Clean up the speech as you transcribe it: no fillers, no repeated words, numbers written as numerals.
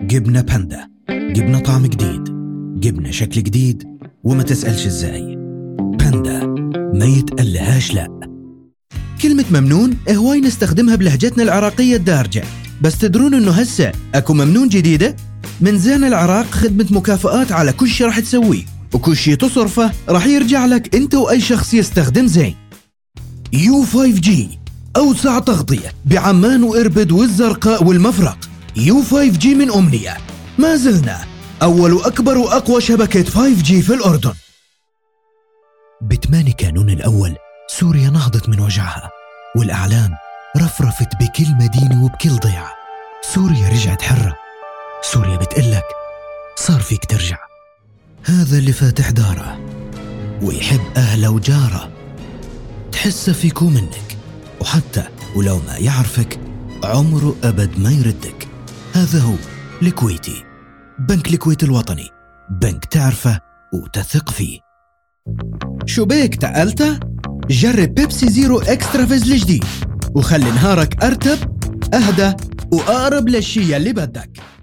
جبنة باندا، جبنة طعم جديد، جبنة شكل جديد، وما تسألش ازاي. باندا ما يتقلهاش لا. كلمة ممنون هواي نستخدمها بلهجتنا العراقية الدارجة، بس تدرون انه هسه اكو ممنون جديدة؟ من زين العراق خدمة مكافآت على كل شي راح تسويه، وكل شي تصرفه راح يرجع لك انت واي شخص يستخدم زين. U5G أوسع تغطية بعمان وإربد والزرقاء والمفرق. U5G من أمنية، ما زلنا أول وأكبر وأقوى شبكة 5G في الأردن. ب8 كانون الأول سوريا نهضت من وجعها، والأعلام رفرفت بكل مدينة وبكل ضيعة. سوريا رجعت حرة، سوريا بتقلك صار فيك ترجع. هذا اللي فاتح داره ويحب أهله وجاره، تحسه فيك ومنك، وحتى ولو ما يعرفك عمره أبد ما يردك. هذا هو الكويتي، بنك الكويت الوطني، بنك تعرفه وتثق فيه. شو بيك تقلته؟ جرب بيبسي زيرو اكسترا فيز الجديد وخلي نهارك أرتب، أهدى وأقرب للشي اللي بدك.